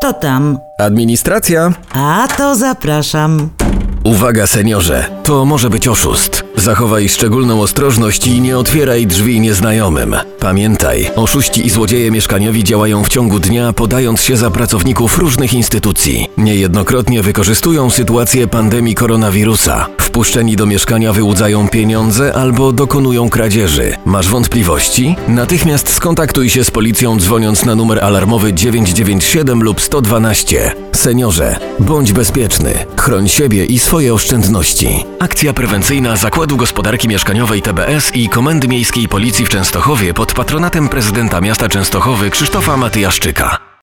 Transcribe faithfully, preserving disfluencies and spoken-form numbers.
Kto tam? Administracja. A to zapraszam. Uwaga, seniorze, to może być oszust. Zachowaj szczególną ostrożność i nie otwieraj drzwi nieznajomym. Pamiętaj, oszuści i złodzieje mieszkaniowi działają w ciągu dnia, podając się za pracowników różnych instytucji. Niejednokrotnie wykorzystują sytuację pandemii koronawirusa. Wpuszczeni do mieszkania wyłudzają pieniądze albo dokonują kradzieży. Masz wątpliwości? Natychmiast skontaktuj się z policją, dzwoniąc na numer alarmowy dziewięć dziewięć siedem lub sto dwanaście. Seniorze, bądź bezpieczny. Chroń siebie i swoje oszczędności. Akcja prewencyjna Zakładu Gospodarki Mieszkaniowej T B S i Komendy Miejskiej Policji w Częstochowie pod patronatem prezydenta miasta Częstochowy Krzysztofa Matyjaszczyka.